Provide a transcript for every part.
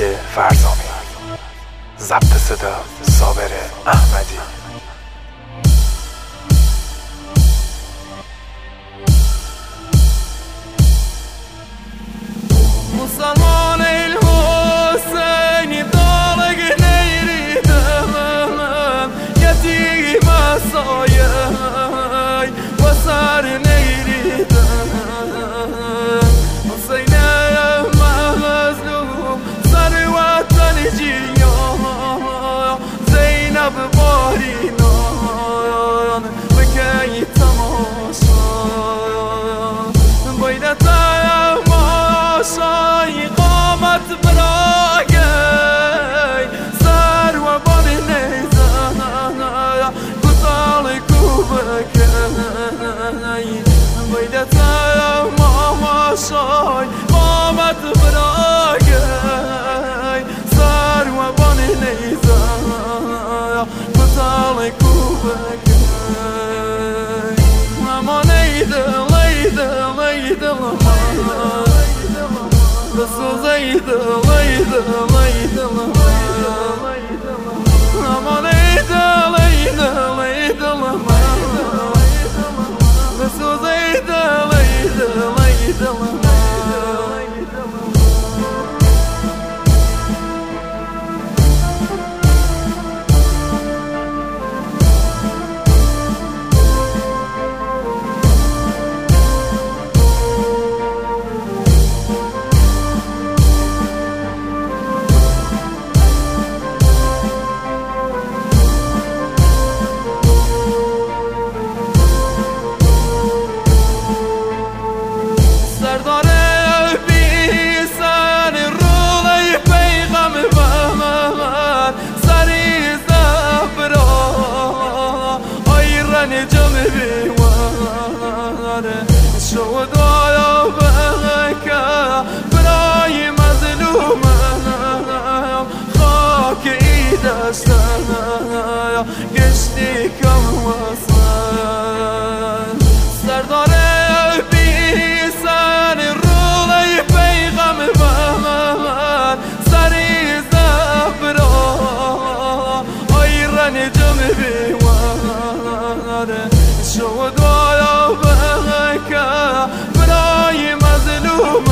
فرزامی، ضبط صدا صابر احمدی. مسلمان الحسین دارق نیریدم یتیم سایه و سر نیریدم حسین مظلوم سر وطن جیا زینب بارینان بکی تماشا باید تماشای قامت براگی سر و بار نیزن کتال کوبکی باید تماشای قامت براگی سر و بار نیزن کتال کوبکی اما نیدل بس زيد ليد ليد أما ليد ليد ليد بس زيد ليد ليد شود ويا بكى براي مظلوم خاك ايد السنايا قشتي كم وصل سردار بيسان الرولي بيغم بمن سري زبرا ايران جنبي وار شود ويا براي مظلوم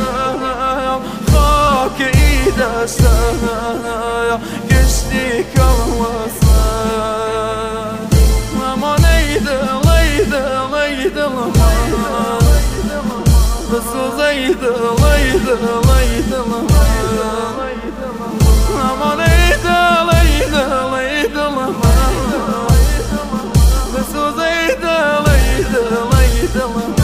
خاك ايد السنايا قشتي كم وصل اما ليد ليد ليد بس زيد ليد ليد اما ليد ليد ليد بس زيد ليد ليد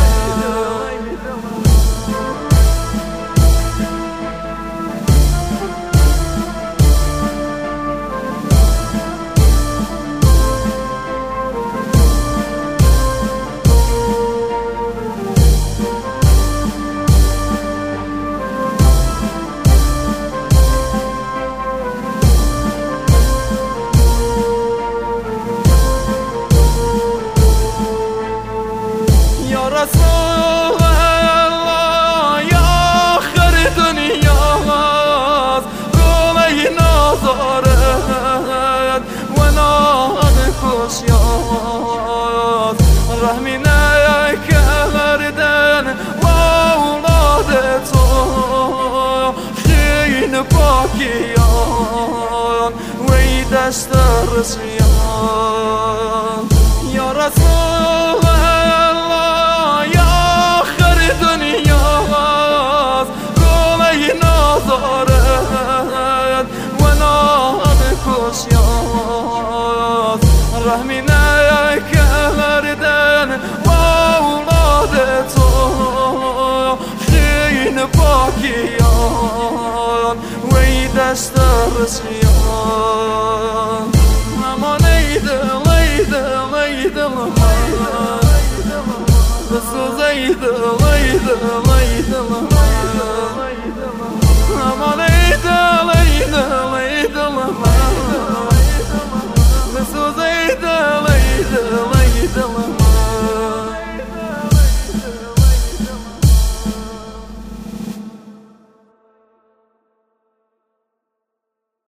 رسول الله يا آخر دنيا رومي نظرت ولا أنكش ياس رحمنا يا كردن وأولادته خين باكيان ويدشت الرسيان يا رسول رحمنا يا كردن وأولادته خين باكيان ويدشت الرسيان أما ليد ليد ليد بس زيد ليد ليد